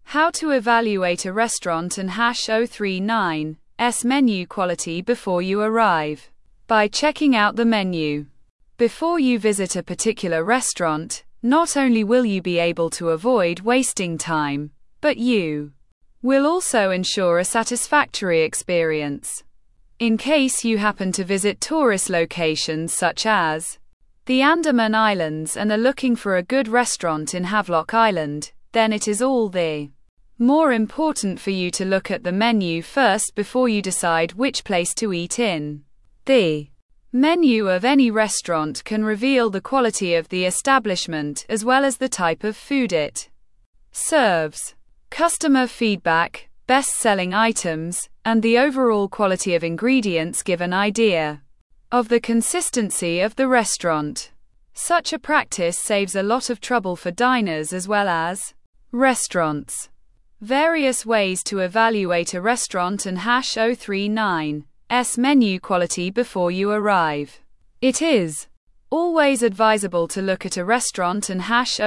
How to evaluate a restaurant and #039's menu quality before you arrive. By checking out the menu. Before you visit a particular restaurant, not only will you be able to avoid wasting time, but you will also ensure a satisfactory experience. In case you happen to visit tourist locations such as the Andaman Islands and are looking for a good restaurant in Havelock Island, then it is all the more important for you to look at the menu first before you decide which place to eat in. The menu of any restaurant can reveal the quality of the establishment as well as the type of food it serves. Customer feedback, best-selling items, and the overall quality of ingredients give an idea of the consistency of the restaurant. Such a practice saves a lot of trouble for diners as well as restaurants. Various ways to evaluate a restaurant and #039's menu quality before you arrive. It is always advisable to look at a restaurant and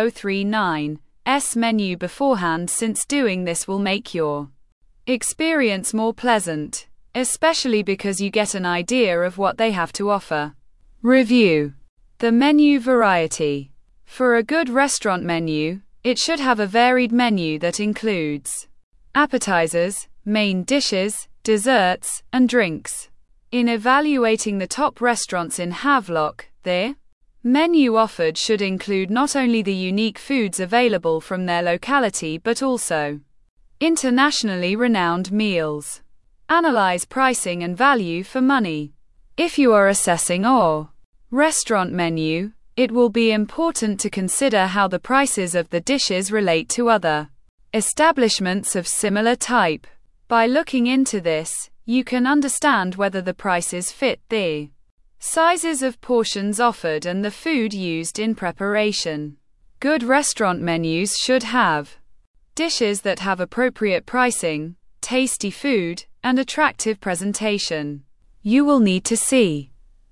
#039's menu beforehand, since doing this will make your experience more pleasant, especially because you get an idea of what they have to offer. Review the menu variety. For a good restaurant menu, it should have a varied menu that includes appetizers, main dishes, desserts, and drinks. In evaluating the top restaurants in Havelock, the menu offered should include not only the unique foods available from their locality but also internationally renowned meals. Analyze pricing and value for money. If you are assessing a restaurant menu, it will be important to consider how the prices of the dishes relate to other establishments of similar type. By looking into this, you can understand whether the prices fit the sizes of portions offered and the food used in preparation. Good restaurant menus should have dishes that have appropriate pricing, tasty food, and attractive presentation. You will need to see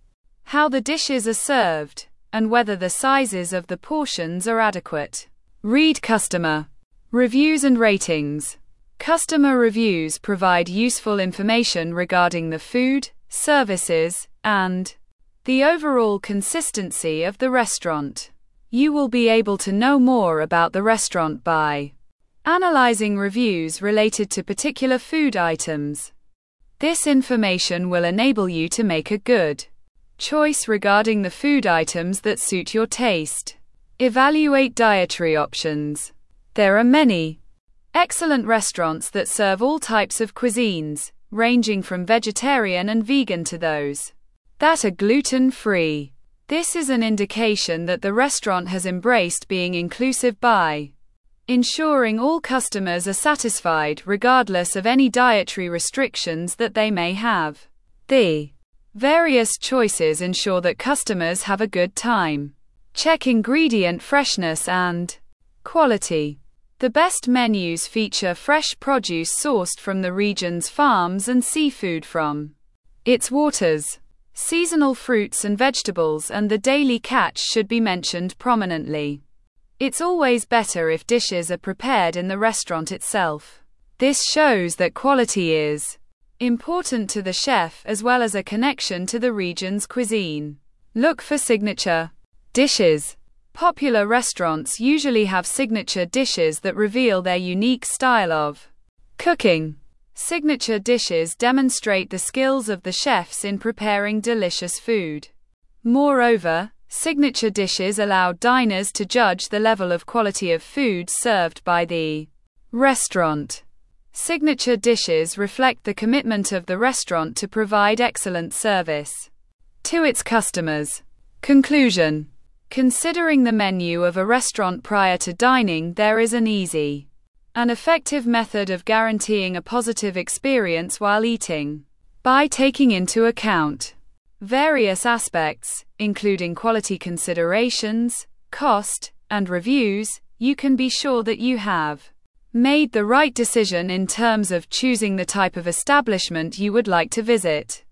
how the dishes are served and whether the sizes of the portions are adequate. Read customer reviews and ratings. Customer reviews provide useful information regarding the food, services, and the overall consistency of the restaurant. You will be able to know more about the restaurant by analyzing reviews related to particular food items. This information will enable you to make a good choice regarding the food items that suit your taste. Evaluate dietary options. There are many excellent restaurants that serve all types of cuisines, ranging from vegetarian and vegan to those that are gluten-free. This is an indication that the restaurant has embraced being inclusive by ensuring all customers are satisfied regardless of any dietary restrictions that they may have. The various choices ensure that customers have a good time. Check ingredient freshness and quality. The best menus feature fresh produce sourced from the region's farms and seafood from its waters. Seasonal fruits and vegetables and the daily catch should be mentioned prominently. It's always better if dishes are prepared in the restaurant itself. This shows that quality is important to the chef as well as a connection to the region's cuisine. Look for signature dishes. Popular restaurants usually have signature dishes that reveal their unique style of cooking. Signature dishes demonstrate the skills of the chefs in preparing delicious food. Moreover, signature dishes allow diners to judge the level of quality of food served by the restaurant. Signature dishes reflect the commitment of the restaurant to provide excellent service to its customers. Conclusion. Considering the menu of a restaurant prior to dining, there is an easy and effective method of guaranteeing a positive experience while eating. By taking into account various aspects, including quality considerations, cost, and reviews, you can be sure that you have made the right decision in terms of choosing the type of establishment you would like to visit.